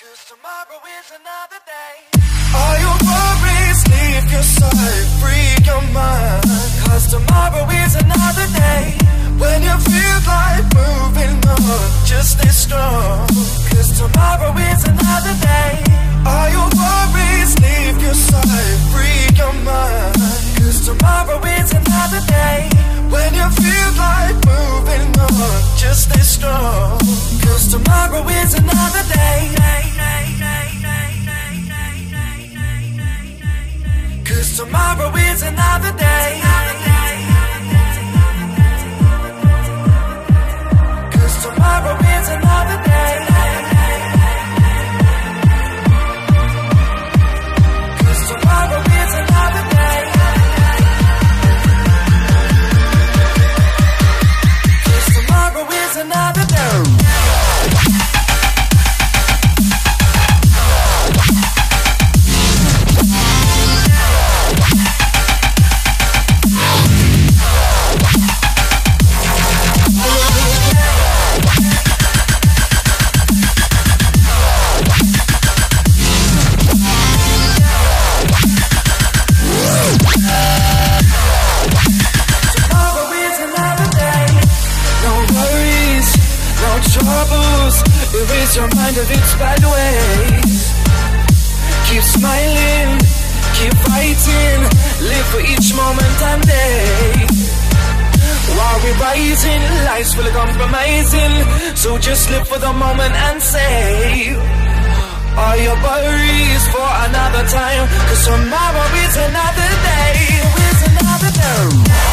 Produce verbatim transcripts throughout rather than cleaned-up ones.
'Cause tomorrow is another day. All your worries leave your side, free your mind. 'Cause tomorrow is another day. When you feel like moving on, just stay strong. 'Cause tomorrow is another day. All your worries leave your side, free your mind. 'Cause tomorrow is another day. When you feel like moving on, just stay strong. 'Cause tomorrow is another day. 'Cause tomorrow is another day. 'Cause tomorrow is another day. 'Cause tomorrow is another day. 'Cause tomorrow is another day. Erase your mind of its bad ways. Keep smiling, keep fighting. Live for each moment and day. While we're rising, life's full of compromising. So just live for the moment and save all your worries for another time. 'Cause tomorrow is another day. It's another day.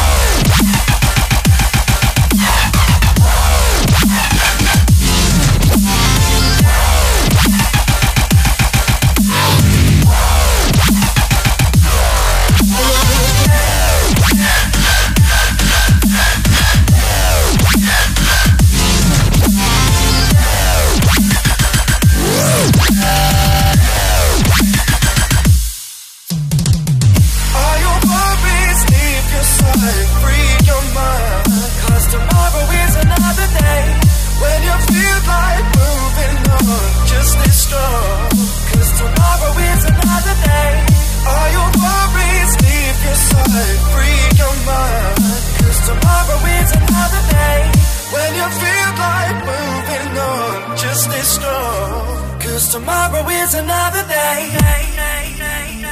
Tomorrow is another day.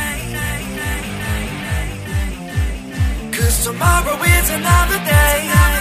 'Cause tomorrow is another day.